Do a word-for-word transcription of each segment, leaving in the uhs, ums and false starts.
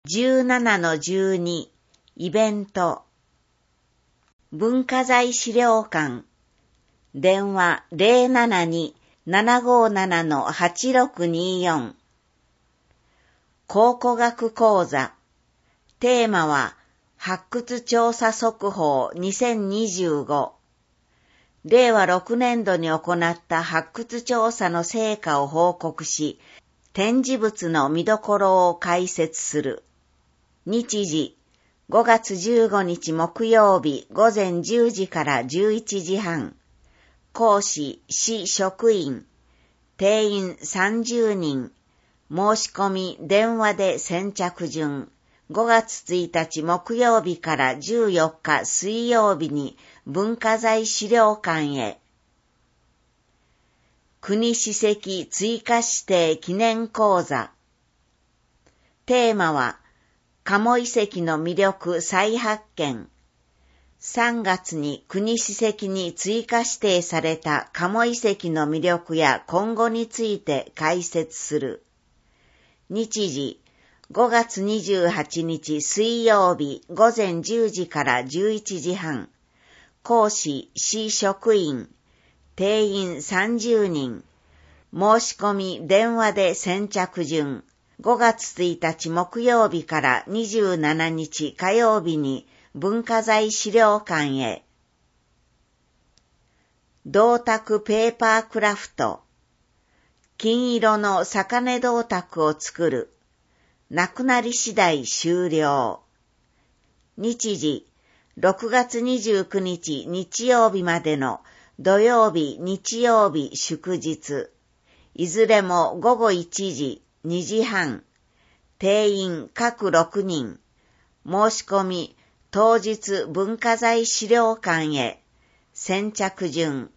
じゅうななのじゅうに イベント文化財資料館電話 ゼロななに ななごなな はちろくによん考古学講座テーマは発掘調査速報にせんにじゅうごれいわろくねんどに行った発掘調査の成果を報告し、展示物の見どころを解説する。日時、ごがつじゅうごにち木曜日ごぜんじゅうじからじゅういちじはん。講師、市職員。定員さんじゅうにん。申し込み、電話で先着順。ごがつついたち木曜日からじゅうよっか水曜日に文化財資料館へ。国史跡追加指定記念講座。テーマは、鴨遺跡の魅力再発見。さんがつに国史跡に追加指定された鴨遺跡の魅力や今後について解説する。日時、ごがつにじゅうはちにち水曜日ごぜんじゅうじからじゅういちじはん。講師、市職員。定員さんじゅうにん。申し込み、電話で先着順。ごがつついたち木曜日からにじゅうしちにち火曜日に文化財資料館へ。銅鐸ペーパークラフト。金色の魚銅鐸を作る。なくなり次第終了。日時、ろくがつにじゅうくにち日曜日までの土曜日、日曜日、祝日。いずれもごごいちじ、にじはん。定員各ろくにん。申し込み、当日文化財資料館へ。先着順。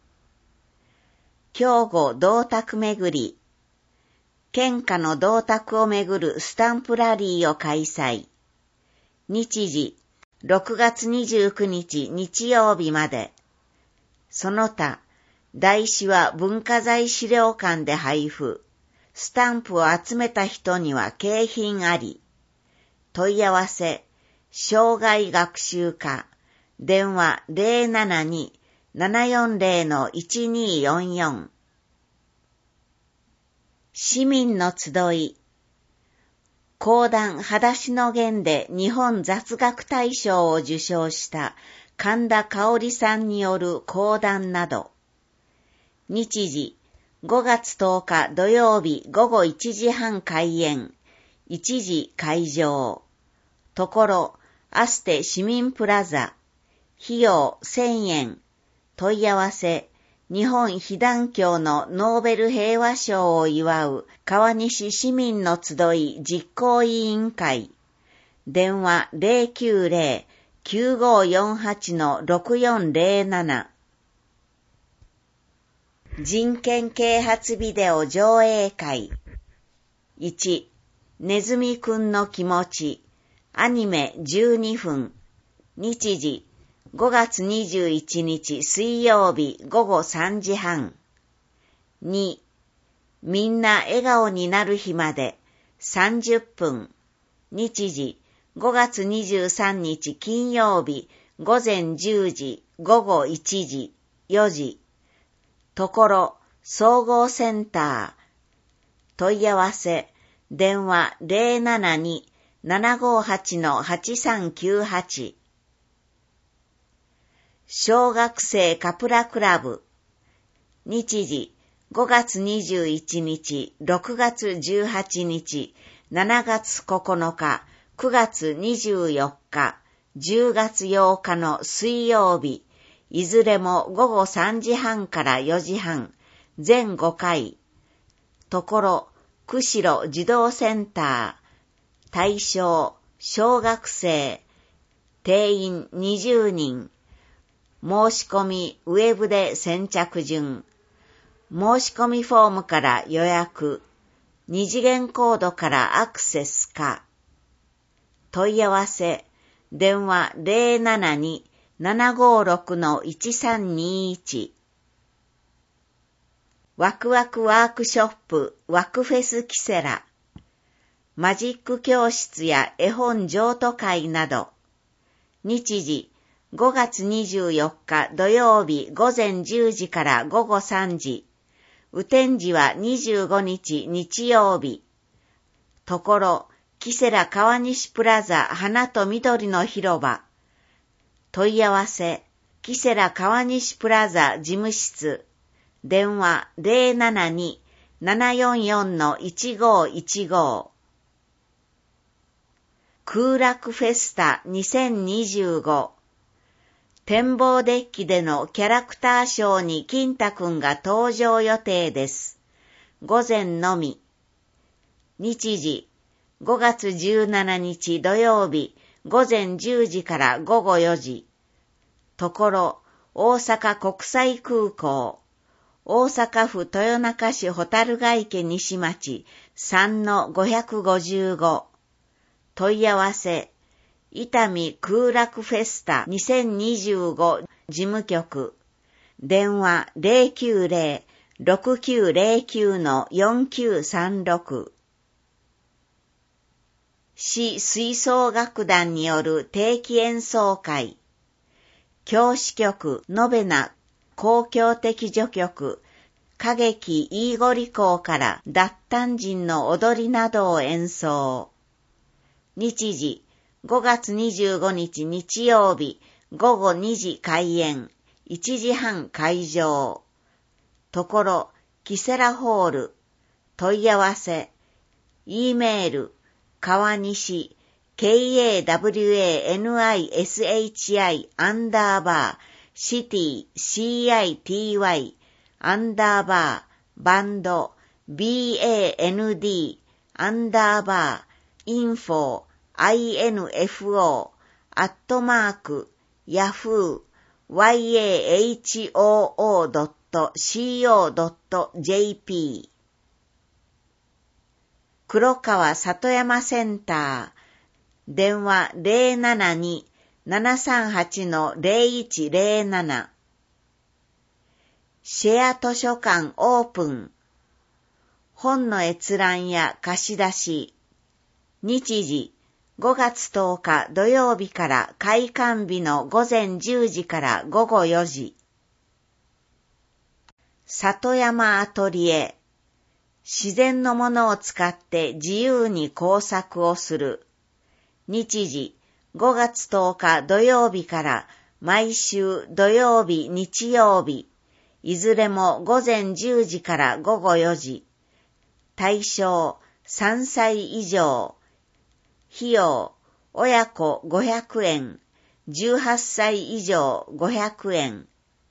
兵庫銅鐸めぐり。県下の銅鐸をめぐるスタンプラリーを開催。日時、ろくがつにじゅうくにち日曜日まで。その他、台紙は文化財資料館で配布。スタンプを集めた人には景品あり。問い合わせ、障害学習課、電話 ゼロななに ななよんゼロ いちによんよん。市民の集い。講談裸足の弦で日本雑学大賞を受賞した神田香織さんによる講談など。日時、ごがつとおか土曜日ごごいちじはん開演、いちじ会場。ところ、アステ市民プラザ。費用せんえん。問い合わせ、日本被団協のノーベル平和賞を祝う川西市民の集い実行委員会。電話 ゼロきゅうゼロ きゅうごよんはち ろくよんゼロなな。人権啓発ビデオ上映会。いち、ねずみくんの気持ち。アニメじゅうにふん。日時、ごがつにじゅういちにち水曜日ごごさんじはん。に、みんな笑顔になる日までさんじゅっぷん。日時、ごがつにじゅうさんにち金曜日ごぜんじゅうじごごいちじよじ。ところ、総合センター。問い合わせ、電話 ゼロななに ななごはち はちさんきゅうはち。小学生カプラクラブ。日時、ごがつにじゅういちにち、ろくがつじゅうはちにち、しちがつここのか、くがつにじゅうよっか、じゅうがつようかの水曜日、いずれもごごさんじはんからよじはん、全ごかい。ところ、釧路児童センター。対象、小学生。定員にじゅうにん。申し込み、ウェブで先着順。申し込みフォームから予約。二次元コードからアクセスか。問い合わせ、電話 ゼロななに ななごろく いちさんにいち。ワクワクワークショップワクフェスキセラ。 マジック教室や絵本譲渡会など。日時、ごがつにじゅうよっか土曜日午前じゅうじから午後さんじ。雨天時はにじゅうごにち日曜日。ところ、キセラ川西プラザ花と緑の広場。問い合わせ、キセラ川西プラザ事務室。電話 ゼロななに ななよんよん いちごいちご。空楽フェスタにせんにじゅうご。展望デッキでのキャラクターショーに金太くんが登場予定です。午前のみ。日時、ごがつじゅうしちにち土曜日午前じゅうじから午後よじ。ところ、大阪国際空港。大阪府豊中市蛍ヶ池西町 さんのごひゃくごじゅうご。問い合わせ、伊丹空楽フェスタにせんにじゅうご事務局。電話 ゼロきゅうゼロ ろくきゅうゼロきゅう よんきゅうさんろく。市吹奏楽団による定期演奏会。教師曲ノベナ交響的序曲歌劇イーゴリ校から脱炭人の踊りなどを演奏。日時、ごがつにじゅうごにち日曜日ごごにじ開演、いちじはん会場。ところ、キセラホール。問い合わせ、E メール、川西、ケーエーダブリューエーエヌアイエスエイチアイ アンダーバー、シティ シーアイティーワイ アンダーバー、バンド ビーエーエヌディー アンダーバー、インフォ アイエヌエフオー アットマーク、ヤフー ワイエーエイチオーオードットシーオードットジェーピー。黒川里山センター。電話 ゼロななに ななさんはち ゼロいちゼロなな。シェア図書館オープン。本の閲覧や貸し出し。日時、ごがつとおか土曜日から開館日の午前じゅうじから午後よじ。里山アトリエ。自然のものを使って自由に工作をする。日時、ごがつとおか土曜日から毎週土曜日日曜日、いずれも午前じゅうじから午後よじ。対象さんさい以上。費用親子ごひゃくえん、じゅうはっさい以上ごひゃくえん。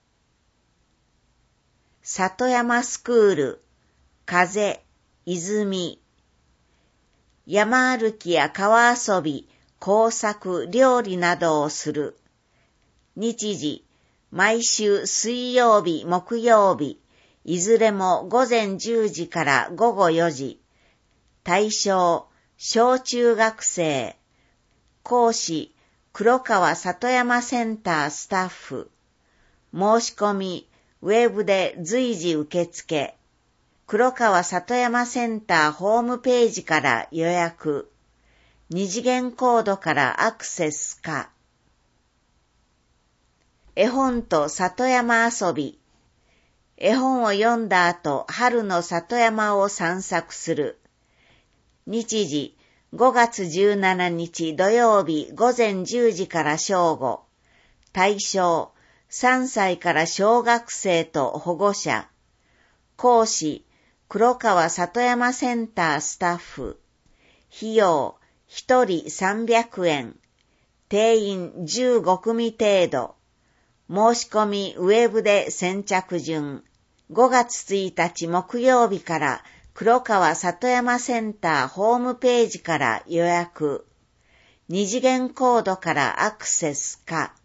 里山スクール、風、泉。山歩きや川遊び、工作、料理などをする。日時、毎週水曜日、木曜日、いずれも午前じゅうじから午後よじ。対象、小中学生。講師、黒川里山センタースタッフ。申し込み、ウェブで随時受付。黒川里山センターホームページから予約。二次元コードからアクセスか。絵本と里山遊び。絵本を読んだ後、春の里山を散策する。日時、ごがつじゅうしちにち土曜日午前じゅうじから正午。対象、さんさいから小学生と保護者。講師、黒川里山センタースタッフ。費用、ひとりさんびゃくえん。定員じゅうごくみ程度。申し込みウェブで先着順。ごがつついたち木曜日から黒川里山センターホームページから予約。二次元コードからアクセスか。